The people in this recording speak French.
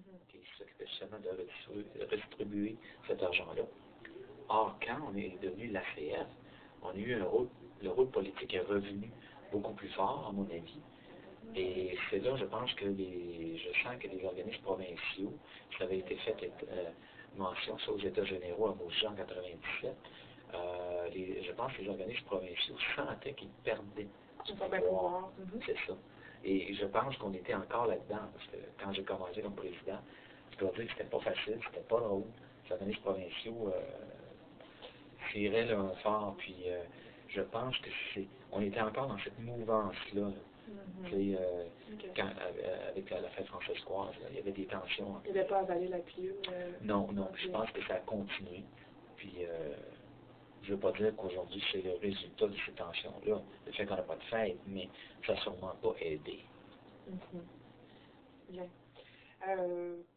qui s'occupait justement de redistribuer cet argent-là. Or, quand on est devenu l'ACF, on a eu le rôle politique est revenu beaucoup plus fort, à mon avis. Et c'est là, je pense que je sens que les organismes provinciaux, ça avait été fait mention ça aux États généraux à Montjean en 97, je pense que les organismes provinciaux sentaient qu'ils perdaient du pouvoir. C'est ça. Et je pense qu'on était encore là-dedans, parce que quand j'ai commencé comme président, je dois dire que c'était pas facile, c'était pas drôle. Les organismes provinciaux tiraient leur fort, puis je pense que on était encore dans cette mouvance-là. Avec la fête française-coise, il y avait des tensions. Il n'avait pas avalé la pilule? Non, je pense que ça a continué. Puis, je ne veux pas dire qu'aujourd'hui, c'est le résultat de ces tensions-là, le fait qu'on n'a pas de fête, mais ça n'a sûrement pas aidé. Bien.